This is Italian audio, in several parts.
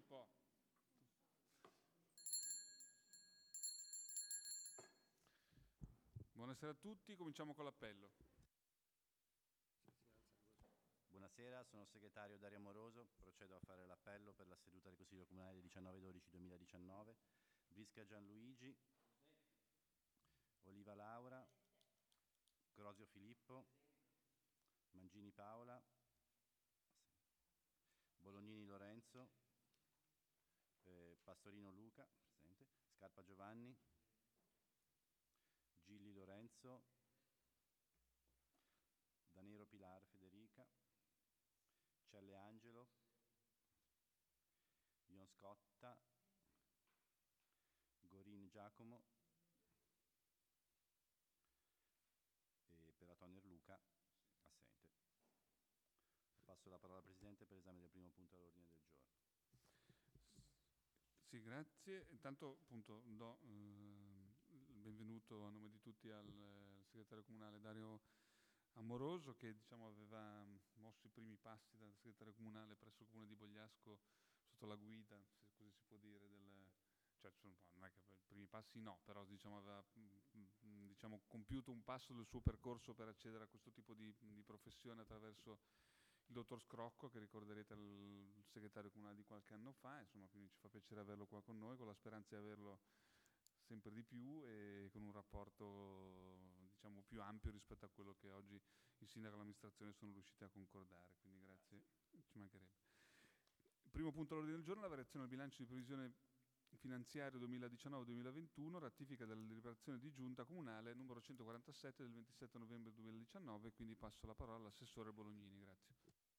po'. Buonasera a tutti, cominciamo con l'appello. Buonasera, sono il segretario Dario Amoroso, procedo a fare l'appello per la seduta del Consiglio Comunale del 19/12/2019. Brisca Gianluigi, Oliva Laura, Grosio Filippo, Mangini Paola, Bolognini Lorenzo, Pastorino Luca, presente, Scarpa Giovanni, Gilli Lorenzo, Danero Pilar Federica, Celle Angelo, Ion Scotta, Gorin Giacomo e Peratoner Luca, assente. Passo la parola al Presidente per l'esame del primo punto all'ordine del giorno. Sì, grazie. Intanto appunto do il benvenuto a nome di tutti al segretario comunale Dario Amoroso, che aveva mosso i primi passi da segretario comunale presso il comune di Bogliasco sotto la guida, se così si può dire, non è che i primi passi no, però aveva compiuto un passo del suo percorso per accedere a questo tipo di professione attraverso il dottor Scrocco, che ricorderete il segretario comunale di qualche anno fa, quindi ci fa piacere averlo qua con noi, con la speranza di averlo sempre di più e con un rapporto più ampio rispetto a quello che oggi il sindaco e l'amministrazione sono riusciti a concordare, quindi grazie, ci mancherebbe. Il primo punto all'ordine del giorno è la variazione del bilancio di previsione finanziario 2019-2021, ratifica della deliberazione di giunta comunale numero 147 del 27 novembre 2019, quindi passo la parola all'assessore Bolognini, grazie.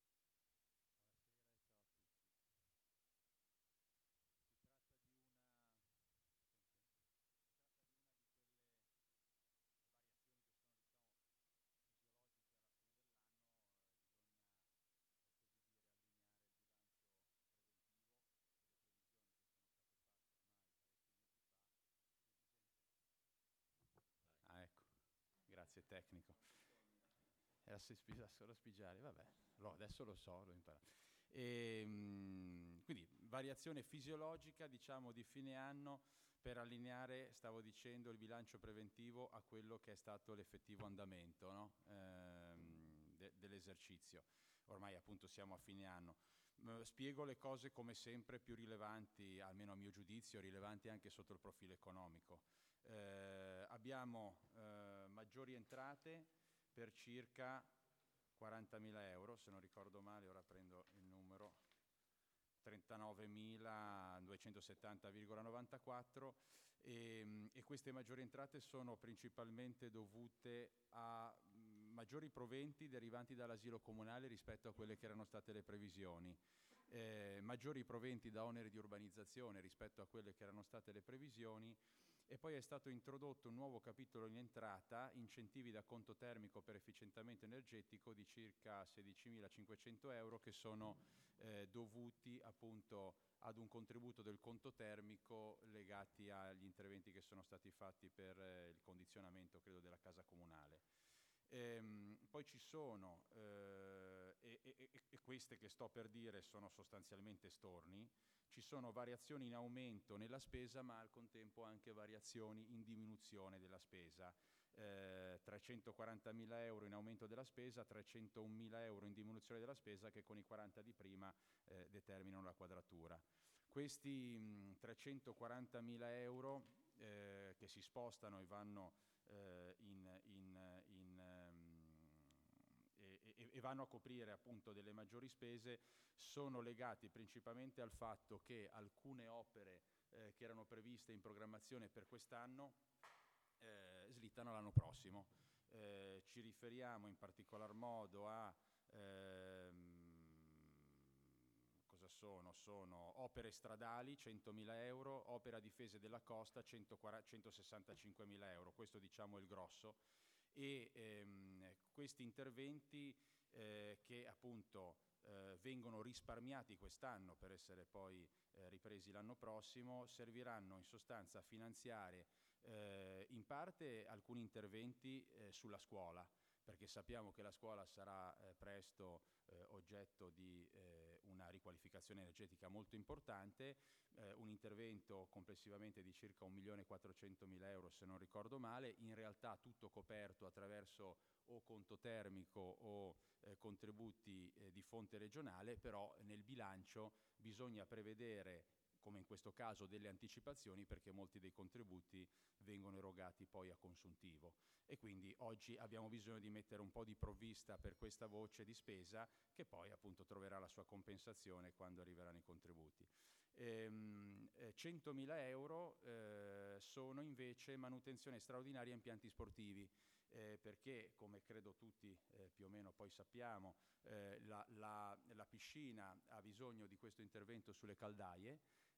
Ecco, grazie tecnico. Era solo spigiare, vabbè, adesso lo so, l'ho imparato. Quindi variazione fisiologica, di fine anno per allineare, stavo dicendo, il bilancio preventivo a quello che è stato l'effettivo andamento, no? Dell'esercizio. Ormai appunto siamo a fine anno. Spiego le cose come sempre più rilevanti, almeno a mio giudizio, rilevanti anche sotto il profilo economico. Abbiamo maggiori entrate per circa 40.000 euro, se non ricordo male, ora prendo il numero, 39.270,94 e queste maggiori entrate sono principalmente dovute a maggiori proventi derivanti dall'asilo comunale rispetto a quelle che erano state le previsioni, maggiori proventi da oneri di urbanizzazione rispetto a quelle che erano state le previsioni. E poi è stato introdotto un nuovo capitolo in entrata, incentivi da conto termico per efficientamento energetico di circa 16.500 euro che sono dovuti appunto ad un contributo del conto termico legati agli interventi che sono stati fatti per il condizionamento, credo, della casa comunale. Poi ci sono, e queste che sto per dire sono sostanzialmente storni, ci sono variazioni in aumento nella spesa, ma al contempo anche variazioni in diminuzione della spesa. 340.000 euro in aumento della spesa, 301.000 euro in diminuzione della spesa, che con i 40 di prima determinano la quadratura. Questi 340.000 euro che si spostano e vanno e vanno a coprire appunto delle maggiori spese sono legati principalmente al fatto che alcune opere che erano previste in programmazione per quest'anno slittano all'anno prossimo. Ci riferiamo in particolar modo a cosa sono? Sono opere stradali 100.000 euro, opera difese della costa 165.000 euro, questo diciamo è il grosso. E questi interventi che appunto vengono risparmiati quest'anno per essere poi ripresi l'anno prossimo, serviranno in sostanza a finanziare in parte alcuni interventi sulla scuola, perché sappiamo che la scuola sarà presto oggetto di una riqualificazione energetica molto importante, un intervento complessivamente di circa 1.400.000 euro se non ricordo male, in realtà tutto coperto attraverso o conto termico o contributi di fonte regionale, però nel bilancio bisogna prevedere, come in questo caso, delle anticipazioni, perché molti dei contributi vengono erogati poi a consuntivo, e quindi oggi abbiamo bisogno di mettere un po' di provvista per questa voce di spesa, che poi appunto troverà la sua compensazione quando arriveranno i contributi. 100.000 euro sono invece manutenzione straordinaria impianti sportivi, perché, come credo tutti più o meno poi sappiamo, la piscina ha bisogno di questo intervento sulle caldaie,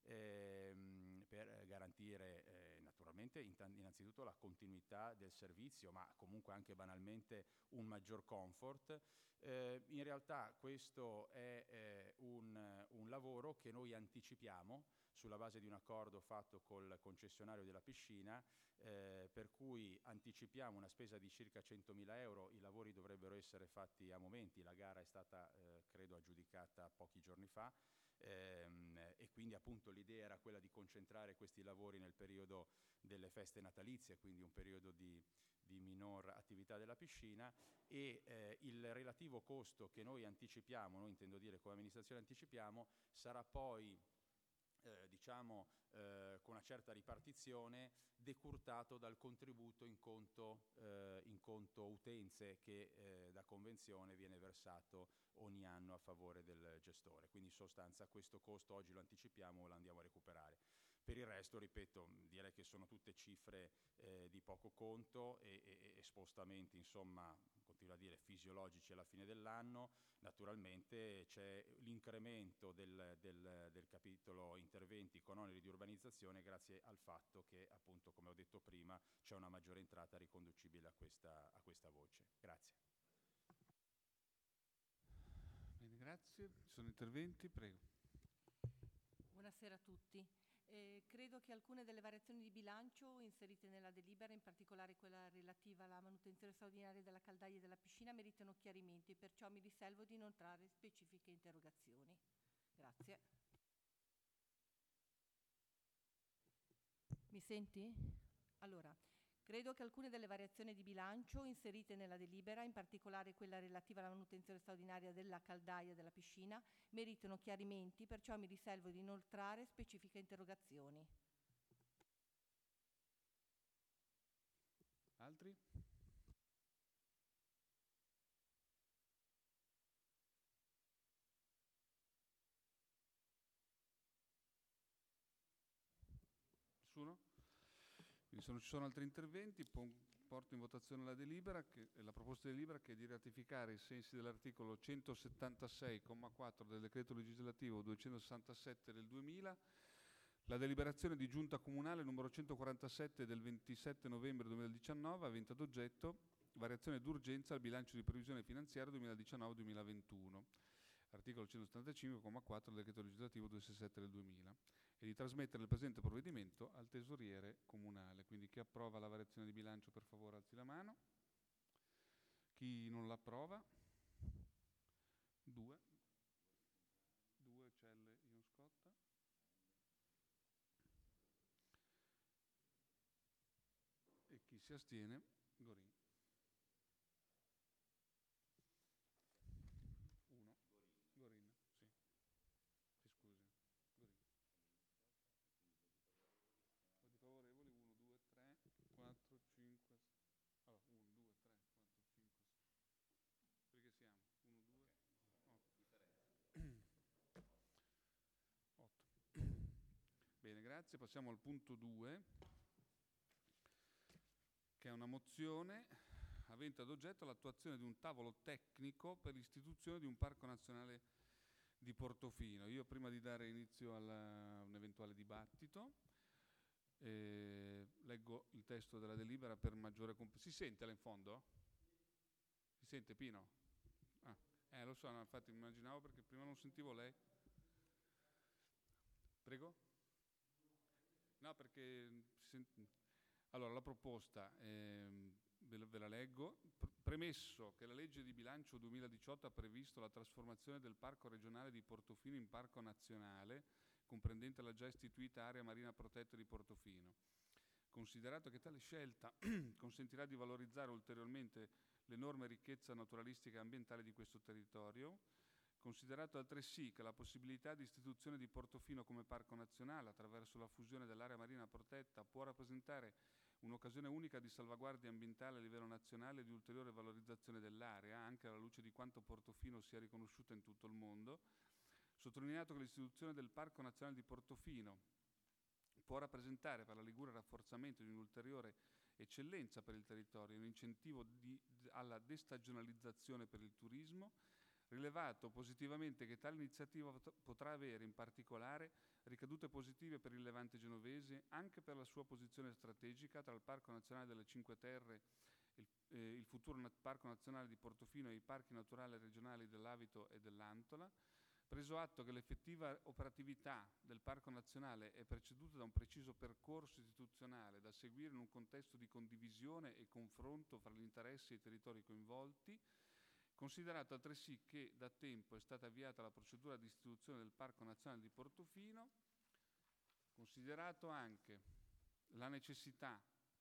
per garantire naturalmente innanzitutto la continuità del servizio, ma comunque anche banalmente un maggior comfort. In realtà questo è un lavoro che noi anticipiamo sulla base di un accordo fatto col concessionario della piscina, per cui anticipiamo una spesa di circa 100.000 euro. I lavori dovrebbero essere fatti a momenti, la gara è stata credo aggiudicata pochi giorni fa, e quindi appunto l'idea era quella di concentrare questi lavori nel periodo delle feste natalizie, quindi un periodo di minor attività della piscina, e il relativo costo che noi anticipiamo, noi intendo dire come amministrazione anticipiamo, sarà poi con una certa ripartizione decurtato dal contributo in conto utenze che da convenzione viene versato ogni anno a favore del gestore. Quindi in sostanza questo costo oggi lo anticipiamo e lo andiamo a recuperare. Per il resto, ripeto, direi che sono tutte cifre di poco conto e spostamenti, insomma, continuo a dire, fisiologici alla fine dell'anno. Naturalmente c'è l'incremento del capitolo interventi con oneri di urbanizzazione grazie al fatto che, appunto, come ho detto prima, c'è una maggiore entrata riconducibile a questa voce. Grazie. Bene, grazie. Ci sono interventi? Prego. Buonasera a tutti. Credo che alcune delle variazioni di bilancio inserite nella delibera, in particolare quella relativa alla manutenzione straordinaria della caldaia e della piscina, meritano chiarimenti, perciò mi riservo di non trarre specifiche interrogazioni. Grazie. Mi senti? Allora, credo che alcune delle variazioni di bilancio inserite nella delibera, in particolare quella relativa alla manutenzione straordinaria della caldaia e della piscina, meritano chiarimenti, perciò mi riservo di inoltrare specifiche interrogazioni. Altri? Nessuno? Quindi se non ci sono altri interventi, porto in votazione la proposta di delibera, che è di ratificare, ai sensi dell'articolo 176,4 del decreto legislativo 267 del 2000, la deliberazione di giunta comunale numero 147 del 27 novembre 2019, avente ad oggetto variazione d'urgenza al bilancio di previsione finanziaria 2019-2021, articolo 175,4 del decreto legislativo 267 del 2000, e di trasmettere il presente provvedimento al tesoriere comunale. Quindi chi approva la variazione di bilancio, per favore alzi la mano. Chi non l'approva? Due, Celle, Ion Scotta. E chi si astiene? Gorin. Gorin, sì. Ti scusi. Gorin. Voti favorevoli 1, 2, 3, 4, 5. Allora, 1, 2, 3, 4, 5. Perché siamo? 1, 2, 8. Bene, grazie. Passiamo al punto 2, che è una mozione avente ad oggetto l'attuazione di un tavolo tecnico per l'istituzione di un parco nazionale di Portofino. Io, prima di dare inizio a un eventuale dibattito, leggo il testo della delibera per maggiore Si sente là in fondo? Si sente, Pino? Lo so, no, infatti immaginavo, perché prima non sentivo lei. Prego? No, perché... Allora, la proposta, ve la leggo. Premesso che la legge di bilancio 2018 ha previsto la trasformazione del Parco regionale di Portofino in Parco nazionale, comprendente la già istituita area marina protetta di Portofino. Considerato che tale scelta consentirà di valorizzare ulteriormente l'enorme ricchezza naturalistica e ambientale di questo territorio, considerato altresì che la possibilità di istituzione di Portofino come parco nazionale attraverso la fusione dell'area marina protetta può rappresentare un'occasione unica di salvaguardia ambientale a livello nazionale e di ulteriore valorizzazione dell'area, anche alla luce di quanto Portofino sia riconosciuta in tutto il mondo, sottolineato che l'istituzione del Parco Nazionale di Portofino può rappresentare per la Liguria il rafforzamento di un'ulteriore eccellenza per il territorio, un incentivo alla destagionalizzazione per il turismo, rilevato positivamente che tale iniziativa potrà avere in particolare ricadute positive per il Levante genovese, anche per la sua posizione strategica tra il Parco Nazionale delle Cinque Terre, il futuro Parco Nazionale di Portofino e i parchi naturali regionali dell'Avito e dell'Antola, preso atto che l'effettiva operatività del Parco Nazionale è preceduta da un preciso percorso istituzionale da seguire in un contesto di condivisione e confronto fra gli interessi e i territori coinvolti, considerato altresì che da tempo è stata avviata la procedura di istituzione del Parco Nazionale di Portofino, considerato anche la necessità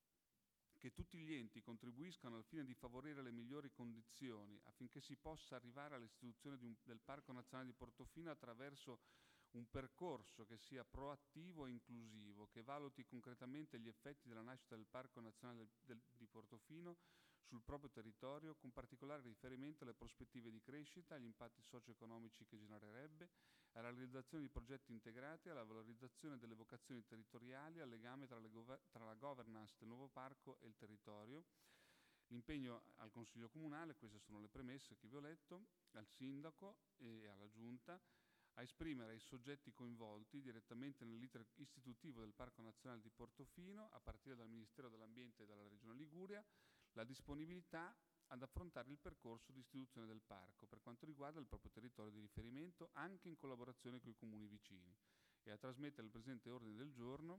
che tutti gli enti contribuiscano al fine di favorire le migliori condizioni affinché si possa arrivare all'istituzione del Parco Nazionale di Portofino attraverso un percorso che sia proattivo e inclusivo, che valuti concretamente gli effetti della nascita del Parco Nazionale di Portofino sul proprio territorio, con particolare riferimento alle prospettive di crescita, agli impatti socio-economici che genererebbe, alla realizzazione di progetti integrati, alla valorizzazione delle vocazioni territoriali, al legame tra la governance del nuovo parco e il territorio. L'impegno al Consiglio Comunale, queste sono le premesse che vi ho letto, al Sindaco e alla Giunta, a esprimere ai soggetti coinvolti direttamente nell'iter istitutivo del Parco Nazionale di Portofino, a partire dal Ministero dell'Ambiente e dalla Regione Liguria, la disponibilità ad affrontare il percorso di istituzione del parco per quanto riguarda il proprio territorio di riferimento, anche in collaborazione con i comuni vicini, e a trasmettere il presente ordine del giorno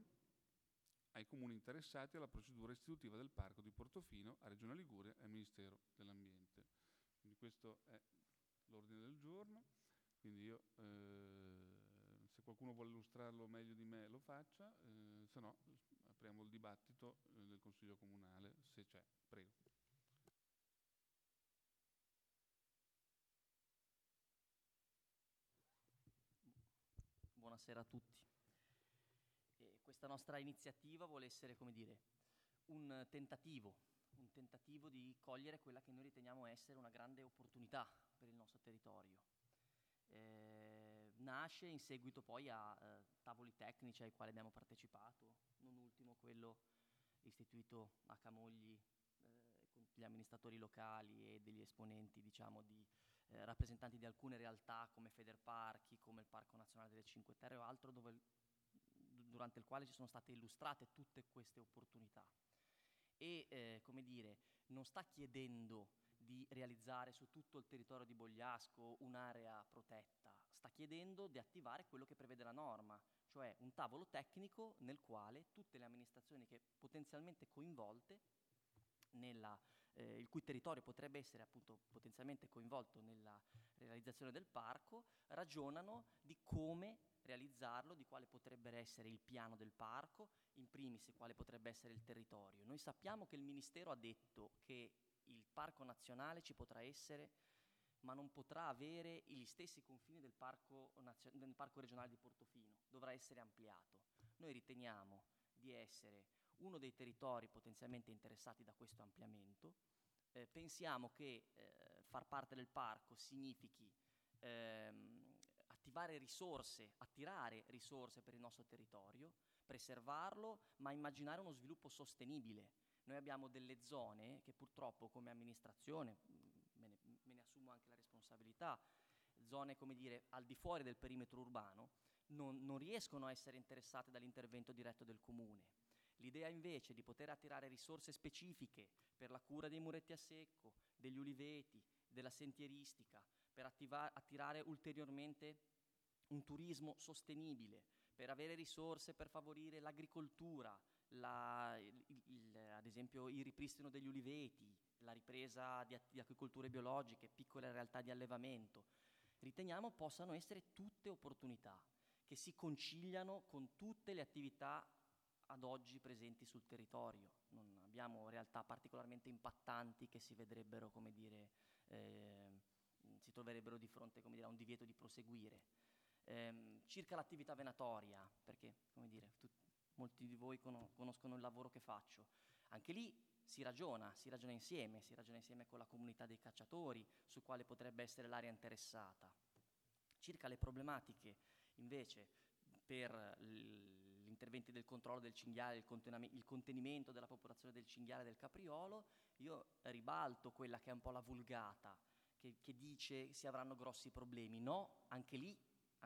ai comuni interessati alla procedura istitutiva del parco di Portofino, a Regione Liguria e al Ministero dell'Ambiente. Quindi questo è l'ordine del giorno, quindi io se qualcuno vuole illustrarlo meglio di me lo faccia, se no apriamo il dibattito del Consiglio Comunale, se c'è. Prego. Buonasera a tutti. Questa nostra iniziativa vuole essere, come dire, un tentativo di cogliere quella che noi riteniamo essere una grande opportunità per il nostro territorio. Nasce in seguito poi a tavoli tecnici ai quali abbiamo partecipato, non ultimo quello istituito a Camogli con gli amministratori locali e degli esponenti, diciamo, di rappresentanti di alcune realtà come Federparchi, come il Parco Nazionale delle Cinque Terre o altro, durante il quale ci sono state illustrate tutte queste opportunità. E, come dire, non sta chiedendo di realizzare su tutto il territorio di Bogliasco un'area protetta, sta chiedendo di attivare quello che prevede la norma, cioè un tavolo tecnico nel quale tutte le amministrazioni che potenzialmente coinvolte, il cui territorio potrebbe essere appunto potenzialmente coinvolto nella realizzazione del parco, ragionano di come realizzarlo, di quale potrebbe essere il piano del parco, in primis quale potrebbe essere il territorio. Noi sappiamo che il Ministero ha detto che il parco nazionale ci potrà essere, ma non potrà avere gli stessi confini del parco regionale di Portofino, dovrà essere ampliato. Noi riteniamo di essere uno dei territori potenzialmente interessati da questo ampliamento. Pensiamo che far parte del parco significhi attirare risorse per il nostro territorio, preservarlo, ma immaginare uno sviluppo sostenibile. Noi abbiamo delle zone che purtroppo come amministrazione, me ne assumo anche la responsabilità, zone, come dire, al di fuori del perimetro urbano, non riescono a essere interessate dall'intervento diretto del comune. L'idea invece di poter attirare risorse specifiche per la cura dei muretti a secco, degli uliveti, della sentieristica, per attirare ulteriormente un turismo sostenibile, per avere risorse per favorire l'agricoltura, ad esempio il ripristino degli uliveti, la ripresa di agricolture biologiche, piccole realtà di allevamento, riteniamo possano essere tutte opportunità che si conciliano con tutte le attività ad oggi presenti sul territorio. Non abbiamo realtà particolarmente impattanti che si vedrebbero, come dire, si troverebbero di fronte, come dire, a un divieto di proseguire. Circa l'attività venatoria, perché, come dire, molti di voi conoscono il lavoro che faccio, anche lì si ragiona insieme con la comunità dei cacciatori su quale potrebbe essere l'area interessata. Circa le problematiche, invece, per gli interventi del controllo del cinghiale, il contenimento della popolazione del cinghiale e del capriolo, io ribalto quella che è un po' la vulgata, che dice si avranno grossi problemi. No, anche lì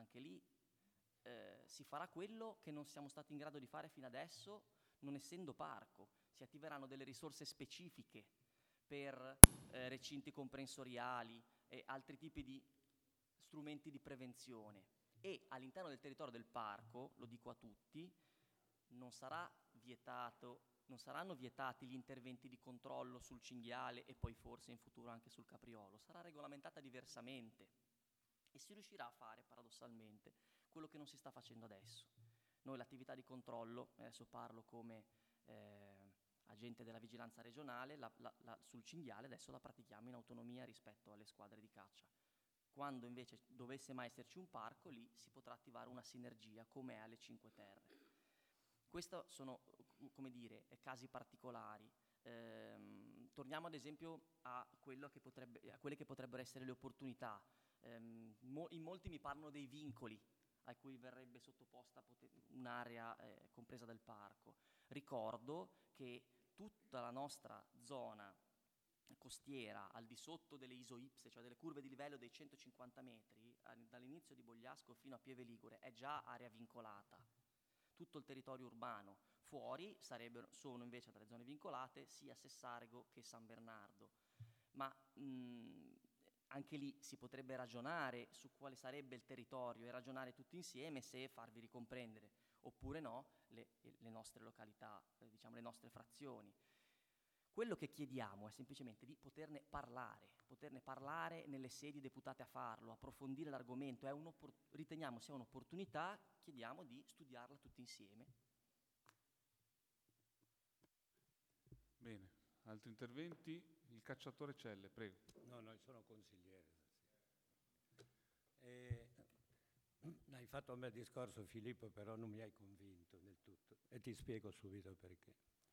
si farà quello che non siamo stati in grado di fare fino adesso, non essendo parco. Si attiveranno delle risorse specifiche per recinti comprensoriali e altri tipi di strumenti di prevenzione, e all'interno del territorio del parco, lo dico a tutti, non saranno vietati gli interventi di controllo sul cinghiale e poi forse in futuro anche sul capriolo. Sarà regolamentata diversamente e si riuscirà a fare paradossalmente quello che non si sta facendo adesso. Noi l'attività di controllo, adesso parlo come agente della vigilanza regionale, sul cinghiale adesso la pratichiamo in autonomia rispetto alle squadre di caccia. Quando invece dovesse mai esserci un parco, lì si potrà attivare una sinergia come è alle Cinque Terre. Questi sono, come dire, casi particolari. Torniamo ad esempio a quelle che potrebbero essere le opportunità. In molti mi parlano dei vincoli a cui verrebbe sottoposta un'area compresa del parco. Ricordo che tutta la nostra zona costiera al di sotto delle isoipse, cioè delle curve di livello dei 150 metri, dall'inizio di Bogliasco fino a Pieve Ligure, è già area vincolata. Tutto il territorio urbano. Fuori sono invece dalle zone vincolate sia Sessarego che San Bernardo. Ma anche lì si potrebbe ragionare su quale sarebbe il territorio e ragionare tutti insieme se farvi ricomprendere oppure no le nostre località, diciamo le nostre frazioni. Quello che chiediamo è semplicemente di poterne parlare nelle sedi deputate a farlo, approfondire l'argomento. Riteniamo sia un'opportunità, chiediamo di studiarla tutti insieme. Bene, altri interventi? Il cacciatore Celle, prego. No, io sono consigliere. Hai fatto un bel discorso, Filippo, però non mi hai convinto del tutto e ti spiego subito perché.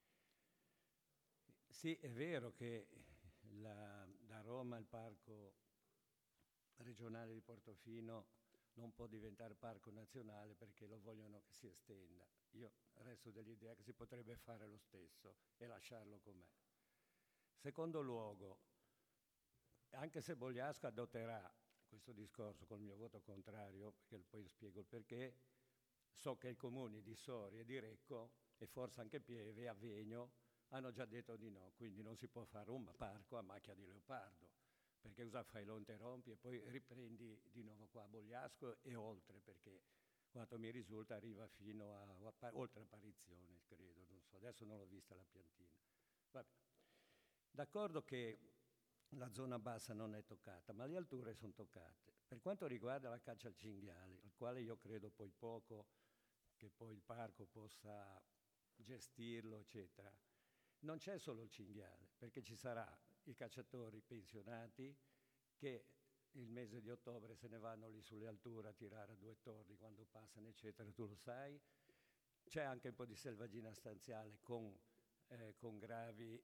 Sì, è vero che da Roma il parco regionale di Portofino non può diventare parco nazionale perché lo vogliono che si estenda. Io resto dell'idea che si potrebbe fare lo stesso e lasciarlo com'è. Secondo luogo, anche se Bogliasco adotterà questo discorso col mio voto contrario, perché poi spiego il perché, so che i comuni di Soria e di Recco e forse anche Pieve e Avegno hanno già detto di no, quindi non si può fare un parco a macchia di leopardo, perché cosa fai? Lo interrompi e poi riprendi di nuovo qua a Bogliasco e oltre, perché quanto mi risulta arriva fino a oltre apparizione, credo, non so, adesso non l'ho vista la piantina. Vabbè. D'accordo che la zona bassa non è toccata, ma le alture sono toccate. Per quanto riguarda la caccia al cinghiale, al quale io credo poi poco che poi il parco possa gestirlo, eccetera, non c'è solo il cinghiale, perché ci sarà i cacciatori pensionati che il mese di ottobre se ne vanno lì sulle alture a tirare a due torri quando passano, eccetera, tu lo sai. C'è anche un po' di selvaggina stanziale con gravi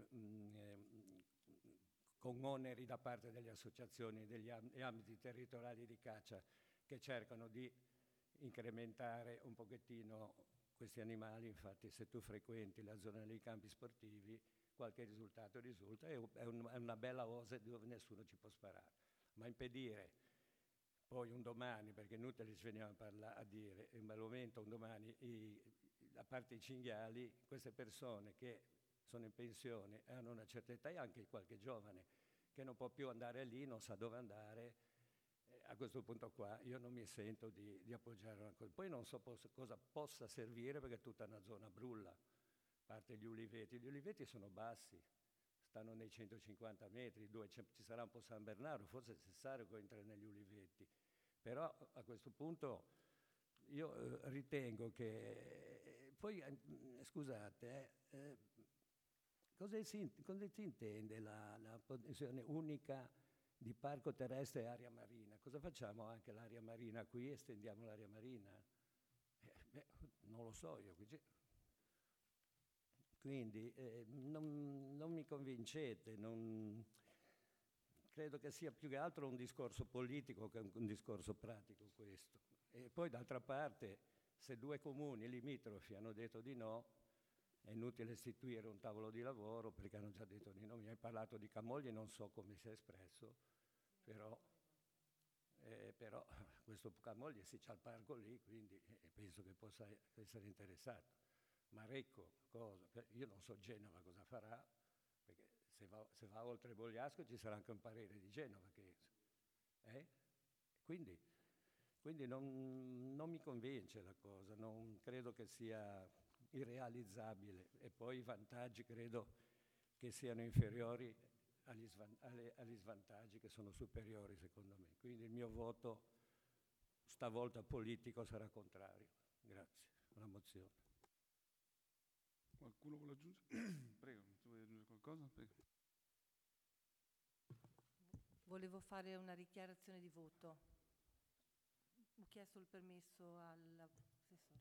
con oneri da parte delle associazioni e degli ambiti territoriali di caccia che cercano di incrementare un pochettino questi animali. Infatti se tu frequenti la zona dei campi sportivi qualche risultato risulta, è una bella osa dove nessuno ci può sparare, ma impedire poi un domani, perché inutile ci veniamo a dire, in quel momento un domani a parte i cinghiali, queste persone che sono in pensione e hanno una certa età e anche qualche giovane che non può più andare lì, non sa dove andare, a questo punto qua io non mi sento di appoggiare una cosa. Poi non so cosa possa servire perché tutta una zona brulla, a parte gli uliveti sono bassi, stanno nei 150 metri, dove ci sarà un po' San Bernardo, forse il Sessarico entra negli ulivetti. Però a questo punto io ritengo che... Poi, scusate, cosa si intende la posizione unica di parco terrestre e area marina? Cosa facciamo anche l'area marina qui? Estendiamo l'area marina? Non lo so io. Quindi non mi convincete, credo che sia più che altro un discorso politico che un discorso pratico questo. E poi d'altra parte, se 2 comuni limitrofi hanno detto di no, è inutile istituire un tavolo di lavoro perché hanno già detto di no. Mi hai parlato di Camogli, non so come si è espresso, però questo Camogli si c'ha il parco lì, quindi penso che possa essere interessato. Marecco, cosa? Io non so Genova cosa farà, perché se va oltre Bogliasco ci sarà anche un parere di Genova. Quindi non mi convince la cosa, non credo che sia irrealizzabile, e poi i vantaggi credo che siano inferiori agli svantaggi, che sono superiori secondo me. Quindi il mio voto stavolta politico sarà contrario. Grazie. Una mozione. Qualcuno vuole aggiungere? Prego, se vuoi aggiungere qualcosa? Prego. Volevo fare una dichiarazione di voto. Ho chiesto il permesso all'assessore.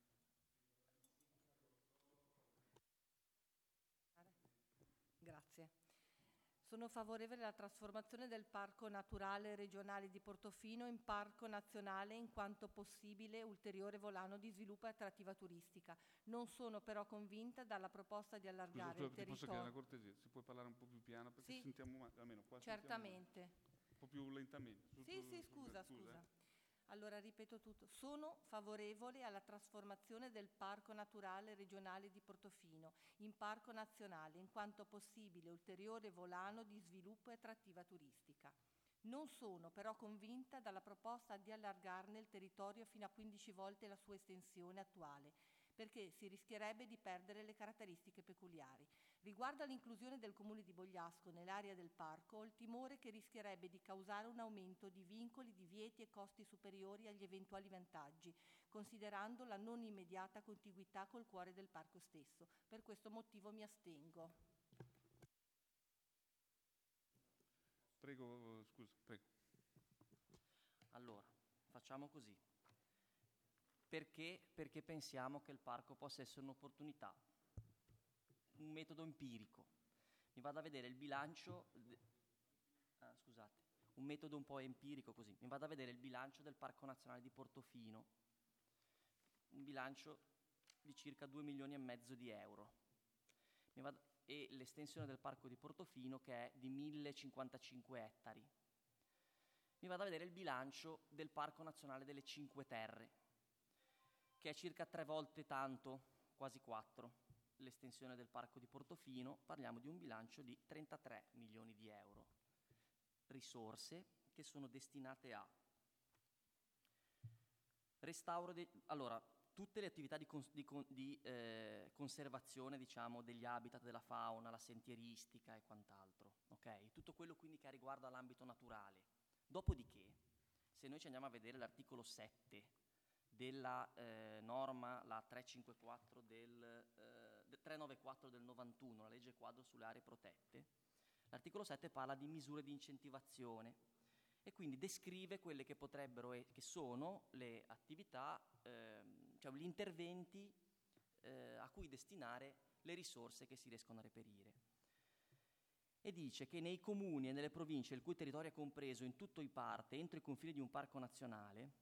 Grazie. Sono favorevole alla trasformazione del Parco Naturale Regionale di Portofino in Parco Nazionale in quanto possibile ulteriore volano di sviluppo e attrattiva turistica. Non sono però convinta dalla proposta di allargare il Ti posso chiedere una territorio. cortesia? Si può parlare un po' più piano perché Sì, sentiamo almeno qua. certamente. Un po' più lentamente. Sì, scusa. Allora ripeto tutto. Sono favorevole alla trasformazione del Parco Naturale Regionale di Portofino in Parco Nazionale, in quanto possibile ulteriore volano di sviluppo e attrattiva turistica. Non sono però convinta dalla proposta di allargarne il territorio fino a 15 volte la sua estensione attuale, perché si rischierebbe di perdere le caratteristiche peculiari. Riguardo all'inclusione del comune di Bogliasco nell'area del parco, ho il timore che rischierebbe di causare un aumento di vincoli, divieti e costi superiori agli eventuali vantaggi, considerando la non immediata contiguità col cuore del parco stesso. Per questo motivo mi astengo. Prego, scusa, prego. Allora, facciamo così. Perché? Perché pensiamo che il parco possa essere un'opportunità. Un metodo empirico. Mi vado a vedere il bilancio... un metodo un po' empirico così. Mi vado a vedere il bilancio del Parco Nazionale di Portofino. Un bilancio di circa 2,5 milioni di euro. E l'estensione del Parco di Portofino che è di 1055 ettari. Mi vado a vedere il bilancio del Parco Nazionale delle Cinque Terre, che è circa 3 volte tanto, quasi 4. L'estensione del Parco di Portofino, parliamo di un bilancio di 33 milioni di euro. Risorse che sono destinate a restauro allora, tutte le attività di conservazione, diciamo, degli habitat della fauna, la sentieristica e quant'altro, ok? Tutto quello quindi che riguarda l'ambito naturale. Dopodiché, se noi ci andiamo a vedere l'articolo 7 della norma, la 394 394 del 91, la legge quadro sulle aree protette, l'articolo 7 parla di misure di incentivazione e quindi descrive quelle che potrebbero, che sono le attività, cioè gli interventi a cui destinare le risorse che si riescono a reperire. E dice che nei comuni e nelle province il cui territorio è compreso in tutto o in parte entro i confini di un parco nazionale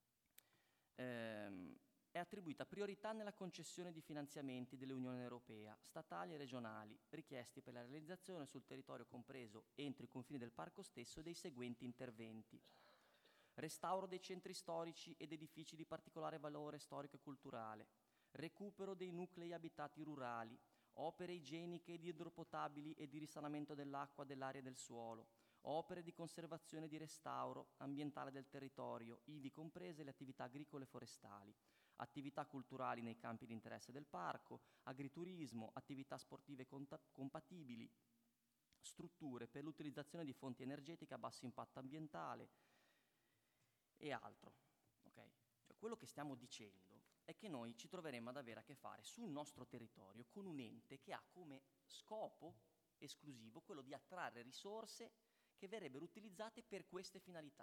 è attribuita priorità nella concessione di finanziamenti dell'Unione Europea, statali e regionali, richiesti per la realizzazione sul territorio compreso entro i confini del parco stesso dei seguenti interventi: restauro dei centri storici ed edifici di particolare valore storico e culturale, recupero dei nuclei abitati rurali, opere igieniche ed idropotabili e di risanamento dell'acqua, dell'aria e del suolo, opere di conservazione e di restauro ambientale del territorio, ivi comprese le attività agricole e forestali, attività culturali nei campi di interesse del parco, agriturismo, attività sportive compatibili, strutture per l'utilizzazione di fonti energetiche a basso impatto ambientale e altro. Okay? Cioè, quello che stiamo dicendo è che noi ci troveremo ad avere a che fare sul nostro territorio con un ente che ha come scopo esclusivo quello di attrarre risorse che verrebbero utilizzate per queste finalità.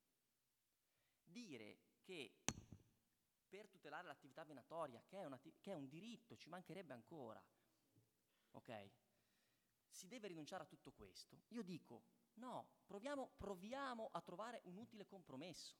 Dire che per tutelare l'attività venatoria, che è un diritto, ci mancherebbe ancora, ok? Si deve rinunciare a tutto questo. Io dico, no, proviamo a trovare un utile compromesso.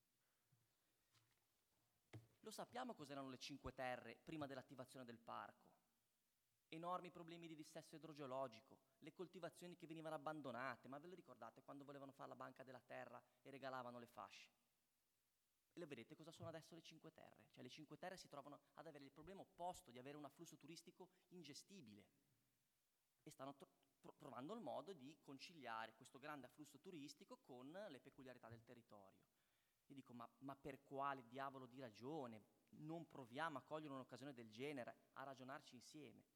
Lo sappiamo cos'erano le Cinque Terre prima dell'attivazione del parco. Enormi problemi di dissesto idrogeologico, le coltivazioni che venivano abbandonate, ma ve lo ricordate quando volevano fare la banca della terra e regalavano le fasce? E lo vedete cosa sono adesso le Cinque Terre? Cioè le Cinque Terre si trovano ad avere il problema opposto di avere un afflusso turistico ingestibile e stanno trovando il modo di conciliare questo grande afflusso turistico con le peculiarità del territorio. Io dico, ma per quale diavolo di ragione non proviamo a cogliere un'occasione del genere, a ragionarci insieme?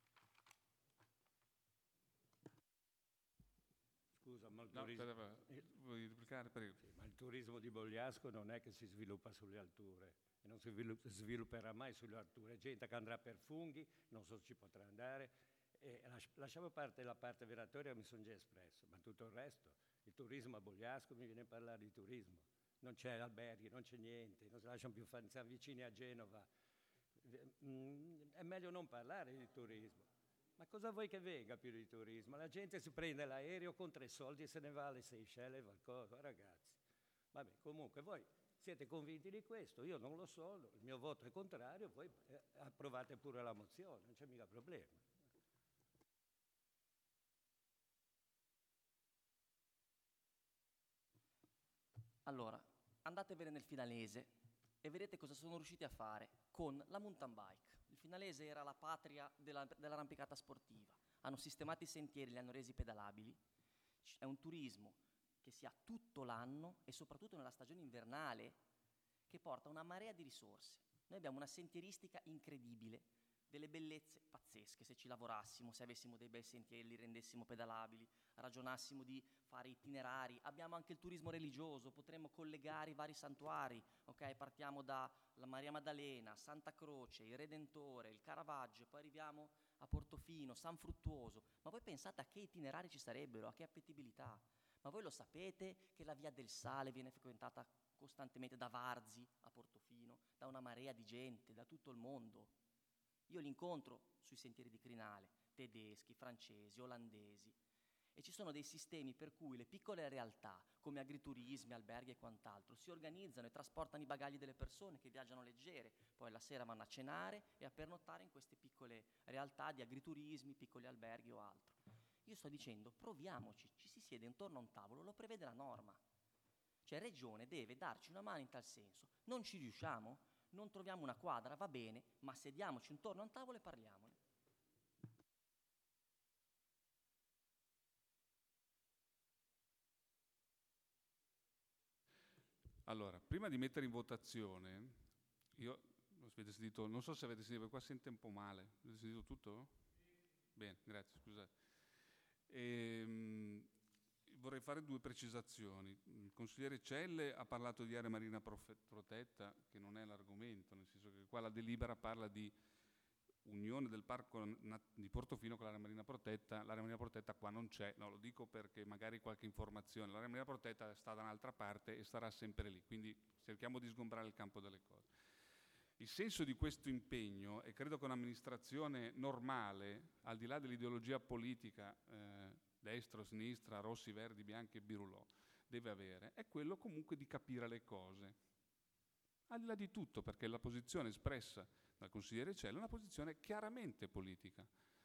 Scusa, ma il No, turismo, vuoi replicare? Prego. sì, ma il turismo di Bogliasco non è che si sviluppa sulle alture e non si svilupperà mai sulle alture. Gente che andrà per funghi, non so se ci potrà andare. E lasciamo a parte la parte venatoria, mi sono già espresso, ma tutto il resto, il turismo a Bogliasco, mi viene a parlare di turismo. Non c'è alberghi, non c'è niente, non si lasciano più fare, siamo vicini a Genova. È meglio non parlare di turismo. Ma cosa vuoi che venga più di turismo? La gente si prende l'aereo con 3 soldi e se ne va alle Seychelles, qualcosa, ragazzi. Vabbè, comunque voi siete convinti di questo, io non lo sono, il mio voto è contrario, voi approvate pure la mozione, non c'è mica problema. Allora, andatevene nel Finalese e vedete cosa sono riusciti a fare con la mountain bike. Il Finalese era la patria dell'arrampicata sportiva. Hanno sistemato i sentieri, li hanno resi pedalabili. È un turismo che si ha tutto l'anno e soprattutto nella stagione invernale che porta una marea di risorse. Noi abbiamo una sentieristica incredibile, delle bellezze pazzesche se ci lavorassimo, se avessimo dei bei sentieri, li rendessimo pedalabili, ragionassimo di fare itinerari. Abbiamo anche il turismo religioso, potremmo collegare i vari santuari, ok? Partiamo da la Maria Maddalena, Santa Croce, il Redentore, il Caravaggio, poi arriviamo a Portofino, San Fruttuoso. Ma voi pensate a che itinerari ci sarebbero, a che appetibilità? Ma voi lo sapete che la Via del Sale viene frequentata costantemente da Varzi a Portofino, da una marea di gente, da tutto il mondo? Io li incontro sui sentieri di Crinale, tedeschi, francesi, olandesi, e ci sono dei sistemi per cui le piccole realtà, come agriturismi, alberghi e quant'altro, si organizzano e trasportano i bagagli delle persone che viaggiano leggere, poi la sera vanno a cenare e a pernottare in queste piccole realtà di agriturismi, piccoli alberghi o altro. Io sto dicendo, proviamoci, ci si siede intorno a un tavolo, lo prevede la norma. Cioè Regione deve darci una mano in tal senso. Non ci riusciamo? Non troviamo una quadra, va bene, ma sediamoci intorno a un tavolo e parliamone. Allora, prima di mettere in votazione, io avete sentito, non so se avete sentito, perché qua sente un po' male. Avete sentito tutto? Bene, grazie, scusate. Vorrei fare 2 precisazioni. Il consigliere Celle ha parlato di area marina protetta, che non è l'argomento, nel senso che qua la delibera parla di unione del parco di Portofino con l'area marina protetta qua non c'è, no, lo dico perché magari qualche informazione, l'area marina protetta sta da un'altra parte e starà sempre lì, quindi cerchiamo di sgombrare il campo delle cose. Il senso di questo impegno, e credo che un'amministrazione normale, al di là dell'ideologia politica, destra o sinistra, rossi, verdi, bianchi e birulò, deve avere, è quello comunque di capire le cose. Al di là di tutto, perché la posizione espressa dal consigliere Celle è una posizione chiaramente politica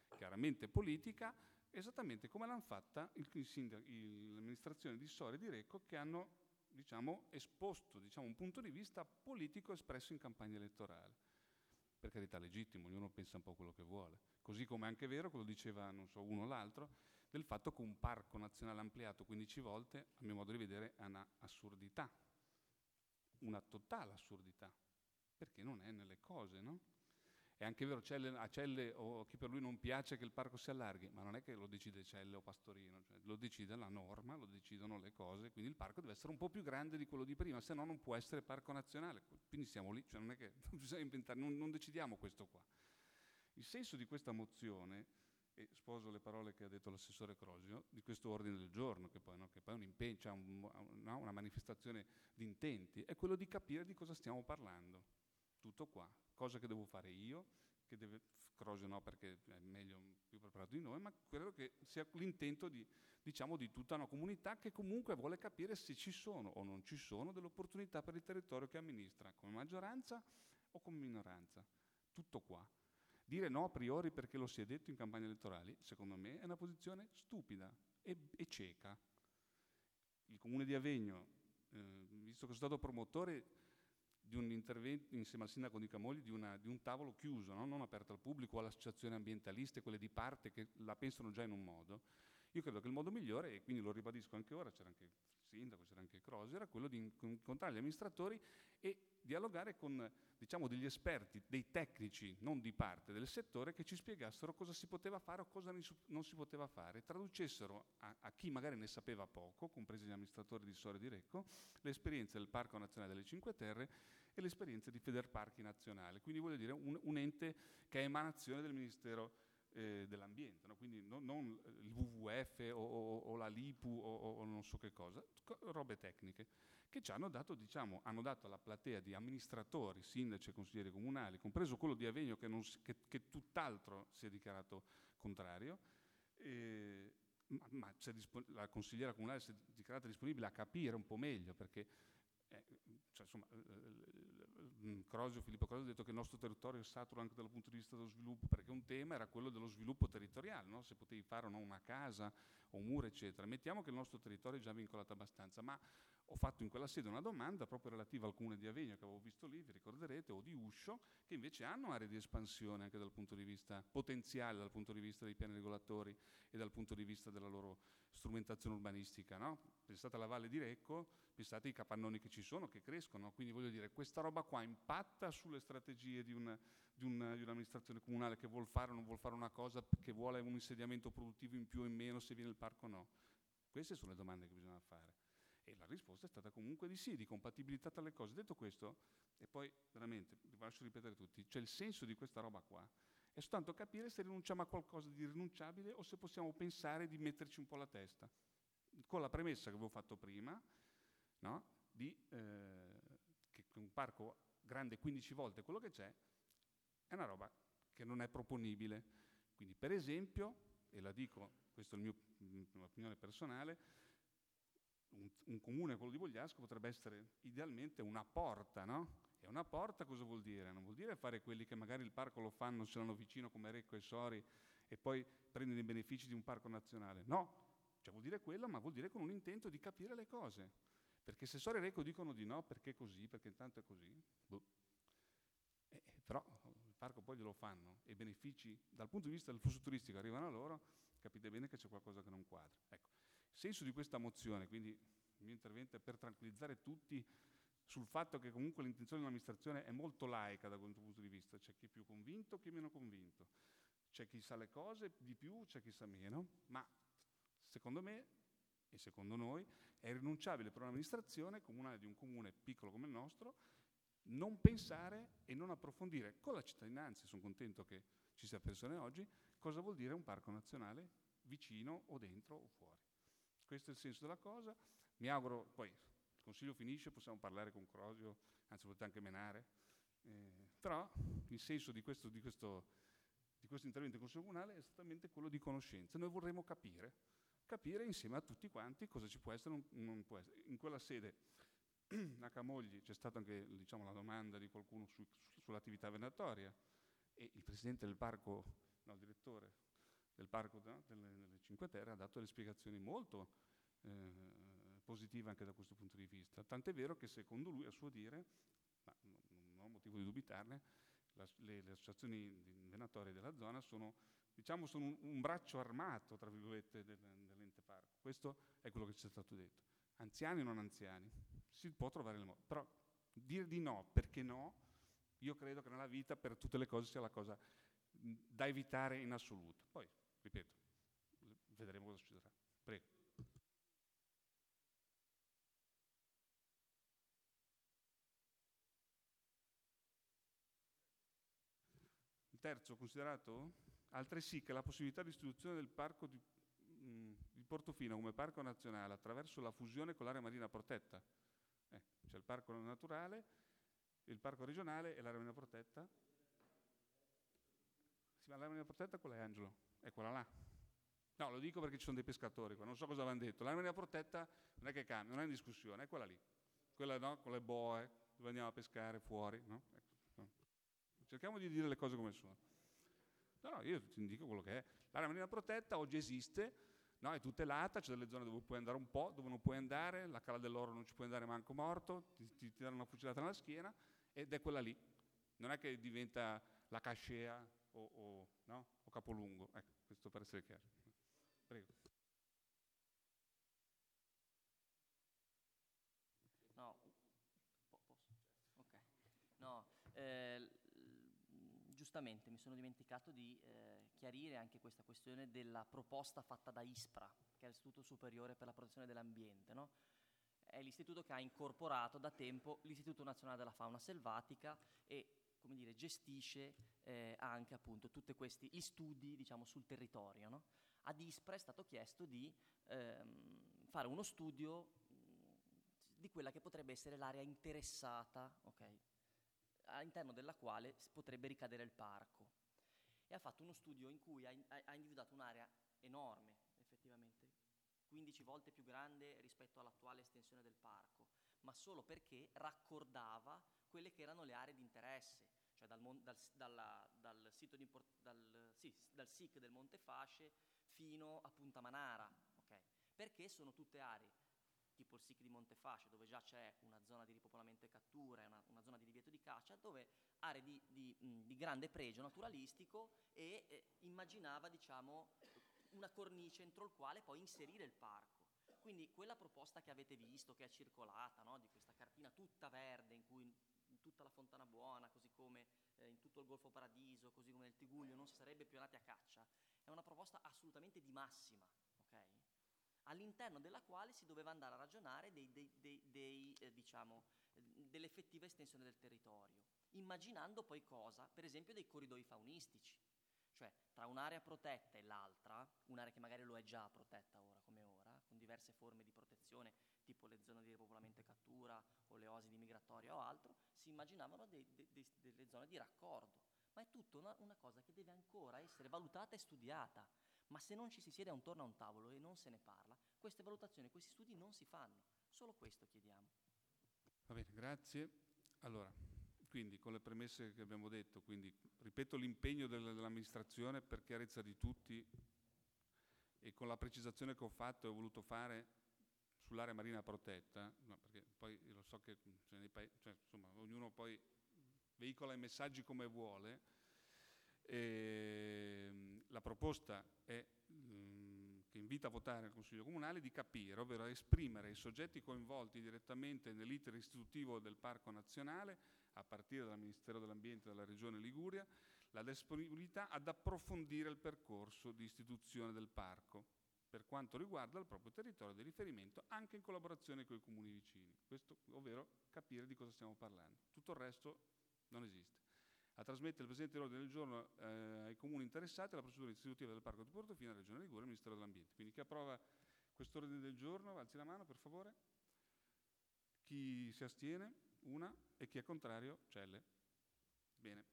esattamente come l'hanno fatta l'amministrazione di Sori e di Recco, che hanno esposto un punto di vista politico espresso in campagna elettorale. Per carità, legittimo, ognuno pensa un po' quello che vuole. Così come è anche vero, quello diceva non so uno o l'altro, del fatto che un parco nazionale ampliato 15 volte, a mio modo di vedere, è una assurdità, una totale assurdità, perché non è nelle cose, no? È anche vero, a Celle o chi per lui non piace che il parco si allarghi, ma non è che lo decide Celle o Pastorino, cioè lo decide la norma, lo decidono le cose, quindi il parco deve essere un po' più grande di quello di prima, se no non può essere parco nazionale. Quindi siamo lì, cioè non è che non bisogna inventare, non decidiamo questo qua. Il senso di questa mozione, e sposo le parole che ha detto l'assessore Crosio, di questo ordine del giorno, che poi è un impegno, cioè una manifestazione di intenti, è quello di capire di cosa stiamo parlando. Tutto qua. Cosa che devo fare io, che deve, Crosio no perché è meglio, più preparato di noi, ma credo che sia l'intento di tutta una comunità che comunque vuole capire se ci sono o non ci sono delle opportunità per il territorio che amministra, come maggioranza o come minoranza. Tutto qua. Dire no a priori perché lo si è detto in campagna elettorali, secondo me, è una posizione stupida e cieca. Il Comune di Avegno, visto che sono stato promotore di un intervento insieme al sindaco di Camogli di un tavolo chiuso, no? Non aperto al pubblico o alle associazioni ambientaliste, quelle di parte che la pensano già in un modo. Io credo che il modo migliore, e quindi lo ribadisco anche ora, c'era anche il sindaco, c'era anche Crosio, era quello di incontrare gli amministratori e dialogare con, diciamo, degli esperti, dei tecnici, non di parte del settore, che ci spiegassero cosa si poteva fare o cosa non si poteva fare, traducessero a chi magari ne sapeva poco, compresi gli amministratori di Soria e di Recco, le esperienze del Parco Nazionale delle Cinque Terre e le esperienze di Federparchi Nazionale, quindi voglio dire un ente che è emanazione del Ministero dell'ambiente, no? Quindi non il WWF o la LIPU o non so che cosa, robe tecniche che ci hanno dato, hanno dato alla platea di amministratori, sindaci e consiglieri comunali, compreso quello di Avegno che tutt'altro si è dichiarato contrario, ma la consigliera comunale si è dichiarata disponibile a capire un po' meglio, perché Filippo Crosio ha detto che il nostro territorio è saturo anche dal punto di vista dello sviluppo, perché un tema era quello dello sviluppo territoriale, no? Se potevi fare o no una casa o un muro, eccetera. Mettiamo che il nostro territorio è già vincolato abbastanza, ma ho fatto in quella sede una domanda proprio relativa al Comune di Avegno, che avevo visto lì, vi ricorderete, o di Uscio, che invece hanno aree di espansione anche dal punto di vista potenziale, dal punto di vista dei piani regolatori e dal punto di vista della loro strumentazione urbanistica, no? Pensate alla Valle di Recco, pensate ai capannoni che ci sono, che crescono, quindi voglio dire, questa roba qua impatta sulle strategie di un'amministrazione comunale che vuol fare o non vuol fare una cosa, che vuole un insediamento produttivo in più o in meno, se viene il parco o no. Queste sono le domande che bisogna fare. E la risposta è stata comunque di sì, di compatibilità tra le cose. Detto questo, e poi veramente, vi lascio ripetere tutti, cioè il senso di questa roba qua è soltanto capire se rinunciamo a qualcosa di irrinunciabile o se possiamo pensare di metterci un po' la testa, con la premessa che avevo fatto prima, no? Che un parco grande 15 volte quello che c'è è una roba che non è proponibile. Quindi per esempio, e la dico, questa è la mia opinione personale, un comune, quello di Vogliasco, potrebbe essere idealmente una porta, no? E una porta cosa vuol dire? Non vuol dire fare quelli che magari il parco lo fanno, ce l'hanno vicino come Recco e Sori e poi prendono i benefici di un parco nazionale. No, cioè vuol dire quello, ma vuol dire con un intento di capire le cose. Perché se Sori e Recco dicono di no, perché così, perché intanto è così, però il parco poi glielo fanno e i benefici dal punto di vista del flusso turistico arrivano a loro, capite bene che c'è qualcosa che non quadra. Ecco. Il senso di questa mozione, quindi il mio intervento è per tranquillizzare tutti sul fatto che comunque l'intenzione dell'amministrazione è molto laica da questo punto di vista, c'è chi è più convinto, chi è meno convinto, c'è chi sa le cose di più, c'è chi sa meno, ma secondo me e secondo noi è irrinunciabile per un'amministrazione comunale di un comune piccolo come il nostro non pensare e non approfondire con la cittadinanza, sono contento che ci sia persone oggi, cosa vuol dire un parco nazionale vicino o dentro o fuori. Questo è il senso della cosa, mi auguro, poi il Consiglio finisce, possiamo parlare con Crosio, anzi potete anche menare, però il senso di questo intervento in Consiglio Comunale è esattamente quello di conoscenza. Noi vorremmo capire insieme a tutti quanti cosa ci può essere o non può essere. In quella sede a Camogli c'è stata anche la domanda di qualcuno sull'attività venatoria e il presidente del parco, no, il direttore del parco delle Cinque Terre ha dato delle spiegazioni molto positive anche da questo punto di vista, tant'è vero che secondo lui, a suo dire, ma non ho motivo di dubitarne, le associazioni venatorie della zona sono un braccio armato, tra virgolette, dell'ente parco. Questo è quello che ci è stato detto. Anziani o non anziani, si può trovare il modo, però dire di no perché no, Io credo che nella vita per tutte le cose sia la cosa da evitare in assoluto. Poi, ripeto, vedremo cosa succederà. Prego. Il terzo, considerato altresì che la possibilità di istituzione del parco di Portofino come parco nazionale attraverso la fusione con l'area marina protetta. C'è il parco naturale, il parco regionale e l'area marina protetta. Sì, ma l'area marina protetta qual è, Angelo? È quella là. No, lo dico perché ci sono dei pescatori qua, non so cosa avevano detto. L'area marina protetta non è che cambia, non è in discussione, è quella lì. Quella no, con le boe, dove andiamo a pescare fuori, no? Ecco. Cerchiamo di dire le cose come sono. No, io ti indico quello che è. L'area marina protetta oggi esiste, no, è tutelata, c'è delle zone dove puoi andare un po', dove non puoi andare, la Cala dell'Oro non ci puoi andare manco morto, ti danno una fucilata nella schiena, ed è quella lì. Non è che diventa la Cascea o Capolungo. Ecco, questo per essere chiaro. Prego. No, posso? Ok. No, giustamente mi sono dimenticato di chiarire anche questa questione della proposta fatta da ISPRA, che è l'Istituto Superiore per la Protezione dell'Ambiente, no? È l'istituto che ha incorporato da tempo l'Istituto Nazionale della Fauna Selvatica e, come dire, gestisce anche appunto tutti questi studi, diciamo, sul territorio, no? Ad ISPRA è stato chiesto di fare uno studio di quella che potrebbe essere l'area interessata, okay, all'interno della quale potrebbe ricadere il parco. E ha fatto uno studio in cui ha individuato un'area enorme, effettivamente, 15 volte più grande rispetto all'attuale estensione del parco, ma solo perché raccordava quelle che erano le aree di interesse, cioè dal SIC del Monte Fasce fino a Punta Manara, okay? Perché sono tutte aree tipo il SIC di Montefasce, dove già c'è una zona di ripopolamento e cattura e una zona di divieto di caccia, dove aree di grande pregio naturalistico, e immaginava, diciamo, una cornice entro il quale poi inserire il parco. Quindi quella proposta che avete visto, che è circolata, no? Di questa cartina tutta verde, in cui in tutta la Fontana Buona, così come in tutto il Golfo Paradiso, così come nel Tiguglio, non si sarebbe più andati a caccia, è una proposta assolutamente di massima, ok? All'interno della quale si doveva andare a ragionare dell'effettiva estensione del territorio, immaginando poi cosa? Per esempio dei corridoi faunistici, cioè tra un'area protetta e l'altra, un'area che magari lo è già protetta ora come ora, con diverse forme di protezione, tipo le zone di ripopolamento e cattura o le oasi di migratoria o altro, si immaginavano delle zone di raccordo. Ma è tutta una cosa che deve ancora essere valutata e studiata. Ma se non ci si siede intorno a un tavolo e non se ne parla, queste valutazioni, questi studi non si fanno. Solo questo chiediamo. Va bene, grazie. Allora, quindi con le premesse che abbiamo detto, quindi ripeto l'impegno dell'amministrazione per chiarezza di tutti e con la precisazione che ho fatto e ho voluto fare sull'area marina protetta, no, perché poi io lo so che insomma, ognuno poi veicola i messaggi come vuole. La proposta è che invita a votare al Consiglio Comunale di capire, ovvero esprimere ai soggetti coinvolti direttamente nell'iter istitutivo del Parco Nazionale, a partire dal Ministero dell'Ambiente della Regione Liguria, la disponibilità ad approfondire il percorso di istituzione del parco per quanto riguarda il proprio territorio di riferimento, anche in collaborazione con i comuni vicini. Questo, ovvero capire di cosa stiamo parlando. Tutto il resto non esiste. A trasmettere il presente ordine del giorno ai comuni interessati alla procedura istitutiva del Parco di Portofino, Regione Liguria e Ministero dell'Ambiente. Quindi chi approva questo ordine del giorno, alzi la mano per favore. Chi si astiene? Una. E chi è contrario? Celle. Bene.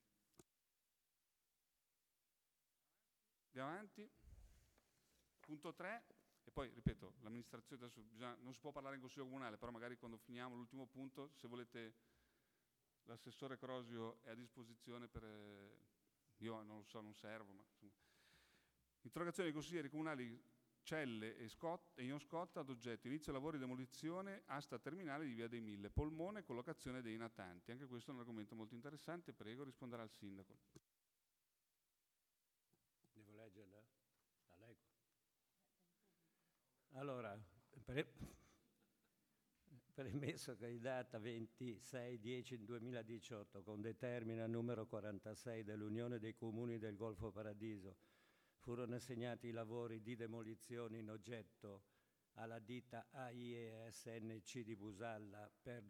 Andiamo avanti. Punto 3. E poi, ripeto, l'amministrazione adesso non si può parlare in Consiglio Comunale, però magari quando finiamo l'ultimo punto, se volete... L'assessore Crosio è a disposizione per... io non lo so, non servo, ma... Insomma. Interrogazione dei consiglieri comunali Celle e Ion Scotta ad oggetto inizio lavori di demolizione asta terminale di Via dei Mille, polmone, collocazione dei natanti. Anche questo è un argomento molto interessante, prego, risponderà il sindaco. Devo leggerla? La leggo. Allora, Premesso che in data 26/10/2018, con determina numero 46 dell'Unione dei Comuni del Golfo Paradiso, furono assegnati i lavori di demolizione in oggetto alla ditta AIE SNC di Busalla per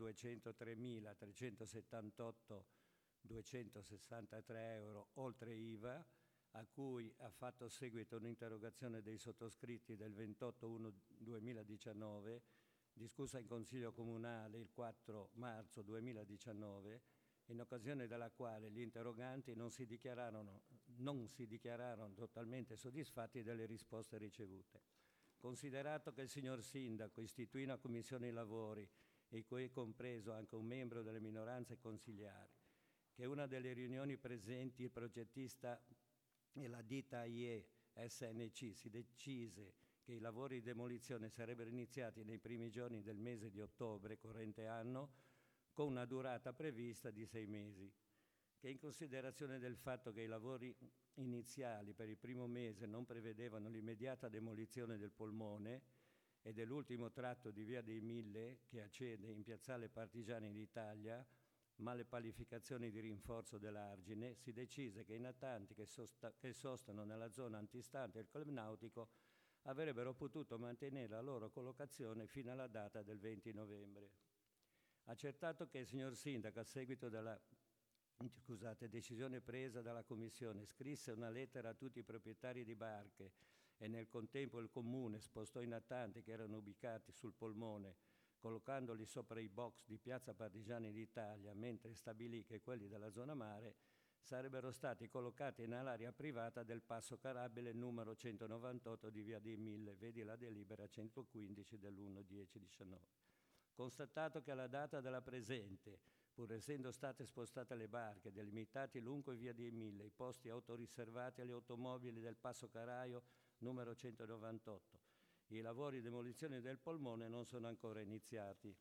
203.378,263 euro oltre IVA, a cui ha fatto seguito un'interrogazione dei sottoscritti del 28/1/2019, discussa in Consiglio Comunale il 4 marzo 2019, in occasione della quale gli interroganti non si dichiararono totalmente soddisfatti delle risposte ricevute. Considerato che il signor Sindaco istituì una commissione lavori, in cui è compreso anche un membro delle minoranze consiliari, che una delle riunioni presenti il progettista e la ditta AIE SNC si decise che i lavori di demolizione sarebbero iniziati nei primi giorni del mese di ottobre corrente anno, con una durata prevista di 6 mesi, che in considerazione del fatto che i lavori iniziali per il primo mese non prevedevano l'immediata demolizione del polmone e dell'ultimo tratto di Via dei Mille che accede in Piazzale Partigiani d'Italia, ma le palificazioni di rinforzo dell'argine, si decise che i natanti che sostano nella zona antistante il club nautico avrebbero potuto mantenere la loro collocazione fino alla data del 20 novembre. Accertato che il signor Sindaco, a seguito della decisione presa dalla Commissione, scrisse una lettera a tutti i proprietari di barche e nel contempo il Comune spostò i natanti che erano ubicati sul polmone, collocandoli sopra i box di Piazza Partigiani d'Italia, mentre stabilì che quelli della zona mare sarebbero stati collocati nell'area privata del passo carabile numero 198 di Via dei Mille, vedi la delibera 115 dell'1/10/19. Constatato che alla data della presente, pur essendo state spostate le barche, delimitati lungo Via dei Mille i posti autoriservati alle automobili del passo caraio numero 198, i lavori di demolizione del polmone non sono ancora iniziati.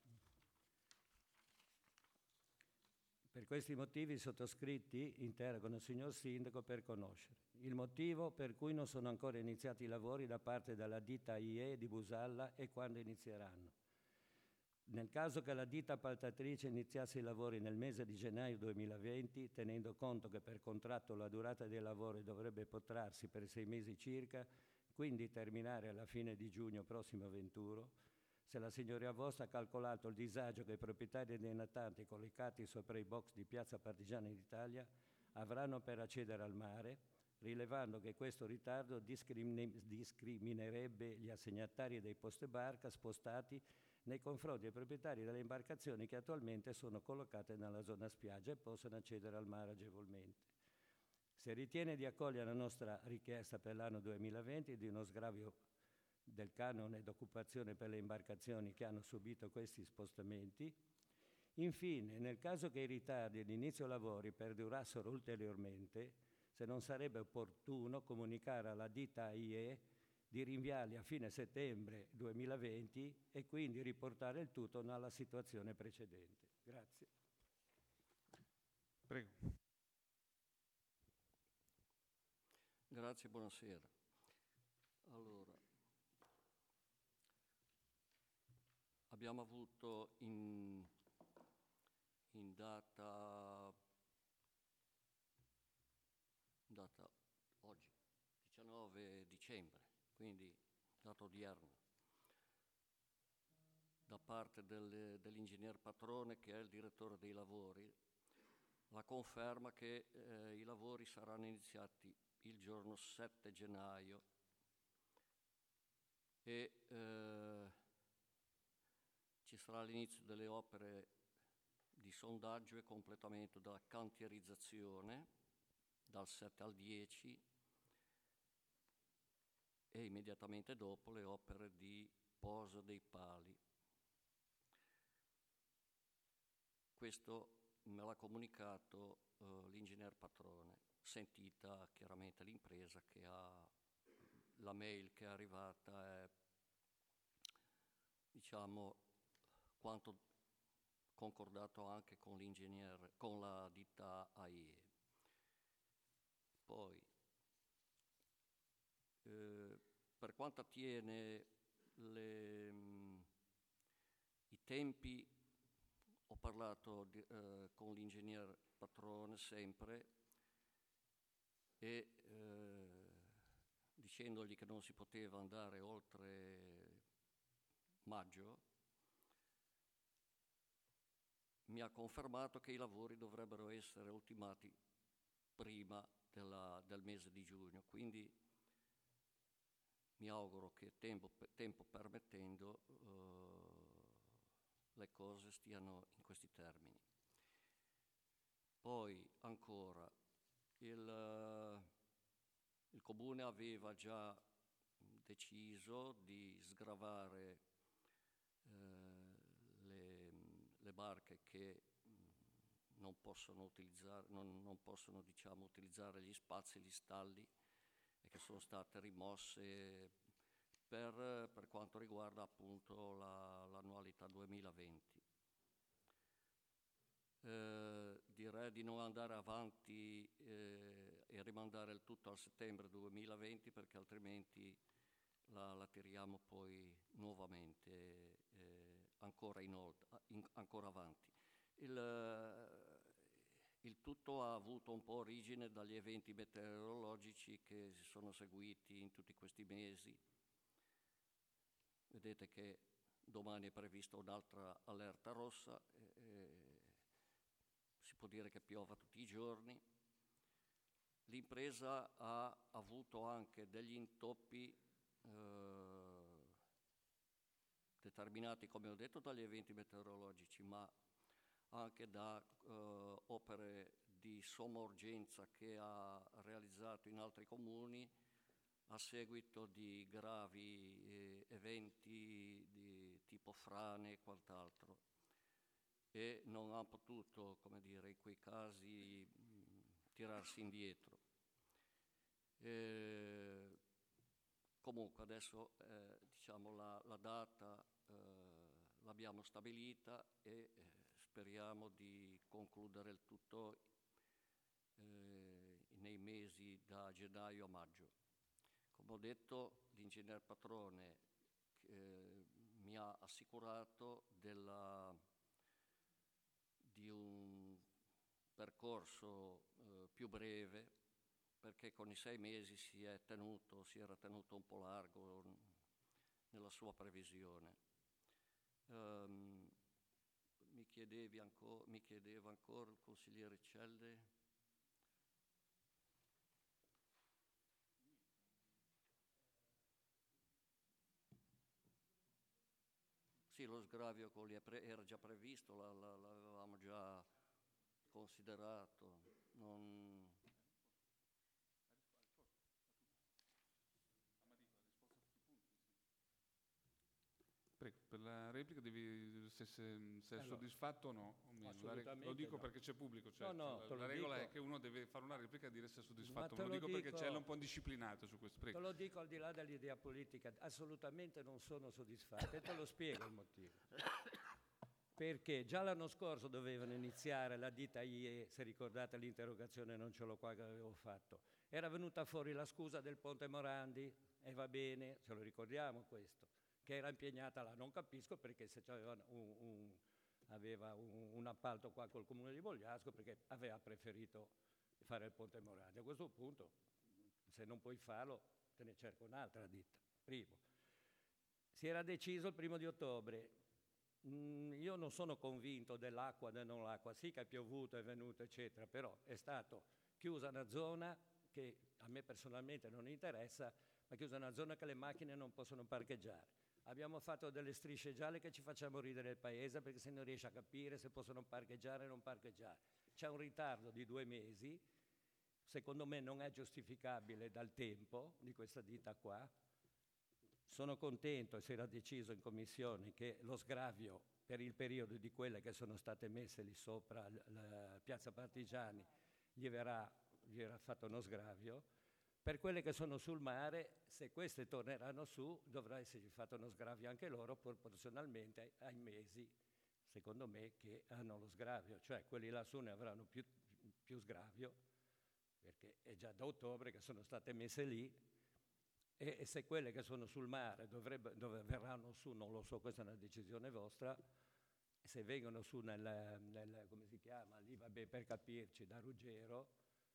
Per questi motivi i sottoscritti interrogano il signor Sindaco per conoscere il motivo per cui non sono ancora iniziati i lavori da parte della ditta AIE di Busalla e quando inizieranno. Nel caso che la ditta appaltatrice iniziasse i lavori nel mese di gennaio 2020, tenendo conto che per contratto la durata dei lavori dovrebbe protrarsi per 6 mesi circa, quindi terminare alla fine di giugno prossimo venturo, se la signoria vostra ha calcolato il disagio che i proprietari dei natanti collocati sopra i box di Piazza Partigiani d'Italia avranno per accedere al mare, rilevando che questo ritardo discriminerebbe gli assegnatari dei posti barca spostati nei confronti dei proprietari delle imbarcazioni che attualmente sono collocate nella zona spiaggia e possono accedere al mare agevolmente. Se ritiene di accogliere la nostra richiesta per l'anno 2020 di uno sgravio del canone d'occupazione per le imbarcazioni che hanno subito questi spostamenti. Infine, nel caso che i ritardi di inizio lavori perdurassero ulteriormente, se non sarebbe opportuno comunicare alla ditta AIE di rinviarli a fine settembre 2020 e quindi riportare il tutto alla situazione precedente. Grazie. Prego. Grazie, buonasera. Allora, abbiamo avuto in data oggi, 19 dicembre, quindi data odierna, da parte dell'ingegner Patrone, che è il direttore dei lavori, la conferma che i lavori saranno iniziati il giorno 7 gennaio e ci sarà l'inizio delle opere di sondaggio e completamento della cantierizzazione dal 7 al 10 e immediatamente dopo le opere di posa dei pali. Questo me l'ha comunicato l'ingegner Patrone, sentita chiaramente l'impresa che ha la mail che è arrivata è, diciamo, quanto concordato anche con l'ingegner, con la ditta AIE. Poi, per quanto attiene i tempi ho parlato con l'ingegner Patrone sempre e dicendogli che non si poteva andare oltre maggio, mi ha confermato che i lavori dovrebbero essere ultimati prima del mese di giugno, quindi mi auguro che tempo permettendo le cose stiano in questi termini. Poi ancora il Comune aveva già deciso di sgravare le barche che non possono utilizzare, diciamo, utilizzare gli spazi, gli stalli, e che sono state rimosse per quanto riguarda appunto l'annualità 2020. Direi di non andare avanti e rimandare il tutto al settembre 2020, perché altrimenti la tiriamo poi nuovamente ancora avanti. Il tutto ha avuto un po' origine dagli eventi meteorologici che si sono seguiti in tutti questi mesi. Vedete che domani è prevista un'altra allerta rossa, si può dire che piova tutti i giorni. L'impresa ha avuto anche degli intoppi determinati, come ho detto, dagli eventi meteorologici, ma anche da opere di somma urgenza che ha realizzato in altri comuni a seguito di gravi eventi di tipo frane e quant'altro, e non ha potuto, come dire, in quei casi tirarsi indietro. Comunque adesso diciamo la data l'abbiamo stabilita e speriamo di concludere il tutto nei mesi da gennaio a maggio. Come ho detto, l'ingegner Patrone mi ha assicurato di un percorso più breve, perché con i 6 mesi si era tenuto un po' largo nella sua previsione. Mi chiedeva ancora il consigliere Celle. Sì, lo sgravio era già previsto, l'avevamo già considerato. Prego, per la replica devi se è soddisfatto o no. Assolutamente lo dico no. perché c'è pubblico, cioè, No, la regola è che uno deve fare una replica e dire se è soddisfatto. Ma Me lo dico perché dico, c'è un po' indisciplinato su questo. Prego. te lo dico al di là dell'idea politica, assolutamente non sono soddisfatto e te lo spiego il motivo. Perché già l'anno scorso dovevano iniziare la ditta IE, se ricordate l'interrogazione, non ce l'ho qua che avevo fatto, era venuta fuori la scusa del Ponte Morandi, e va bene, ce lo ricordiamo questo, che era impegnata là. Non capisco perché se aveva un appalto qua col comune di Bogliasco, perché aveva preferito fare il Ponte Morandi. A questo punto, se non puoi farlo, te ne cerco un'altra ditta. Primo. Si era deciso il 1° di ottobre. Io non sono convinto dell'acqua, del non l'acqua, sì che è piovuto, è venuto, eccetera, però è stato chiusa una zona che a me personalmente non interessa, ma chiusa una zona che le macchine non possono parcheggiare. Abbiamo fatto delle strisce gialle che ci facciamo ridere il paese, perché se non riesce a capire se possono parcheggiare o non parcheggiare. C'è un ritardo di 2 mesi, secondo me non è giustificabile dal tempo di questa ditta qua. Sono contento, e si era deciso in commissione, che lo sgravio per il periodo di quelle che sono state messe lì sopra la Piazza Partigiani gli verrà fatto uno sgravio. Per quelle che sono sul mare, se queste torneranno su, dovrà esserci fatto uno sgravio anche loro proporzionalmente ai mesi, secondo me, che hanno lo sgravio. Cioè quelli lassù ne avranno più sgravio, perché è già da ottobre che sono state messe lì. E se quelle che sono sul mare dove verranno su, non lo so, questa è una decisione vostra, se vengono su come si chiama, lì vabbè, per capirci, da Ruggero,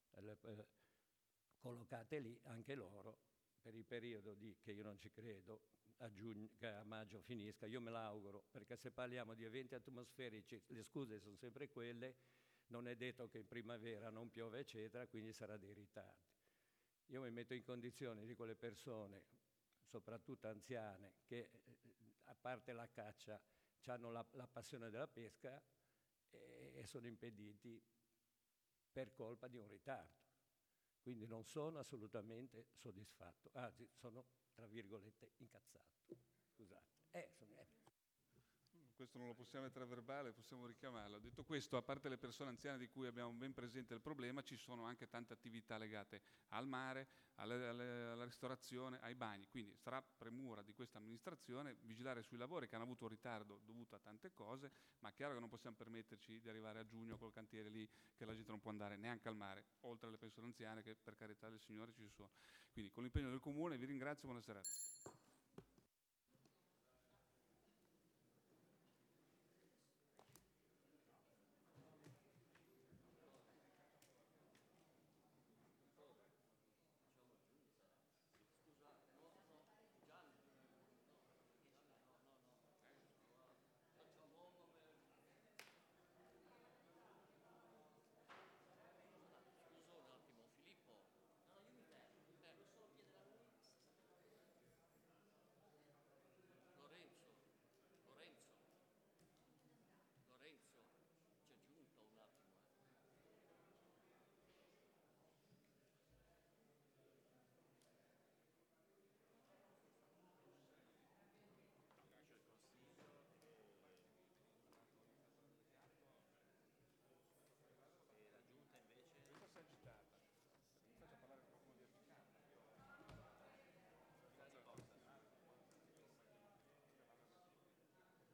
collocate lì anche loro per il periodo che io non ci credo, che a maggio finisca. Io me l'auguro, perché se parliamo di eventi atmosferici le scuse sono sempre quelle, non è detto che in primavera non piove eccetera, quindi sarà dei ritardi. Io mi metto in condizione di quelle persone, soprattutto anziane, che a parte la caccia hanno la passione della pesca e sono impediti per colpa di un ritardo. Quindi non sono assolutamente soddisfatto, anzi sono, tra virgolette, incazzato. Scusate. Questo non lo possiamo mettere a verbale, possiamo richiamarlo. Detto questo, a parte le persone anziane di cui abbiamo ben presente il problema, ci sono anche tante attività legate al mare, alla ristorazione, ai bagni. Quindi sarà premura di questa amministrazione vigilare sui lavori che hanno avuto un ritardo dovuto a tante cose, ma è chiaro che non possiamo permetterci di arrivare a giugno col cantiere lì che la gente non può andare neanche al mare, oltre alle persone anziane che per carità del Signore ci sono. Quindi con l'impegno del Comune vi ringrazio, buona serata.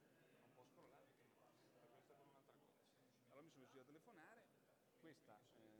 Allora mi sono messo a telefonare, questa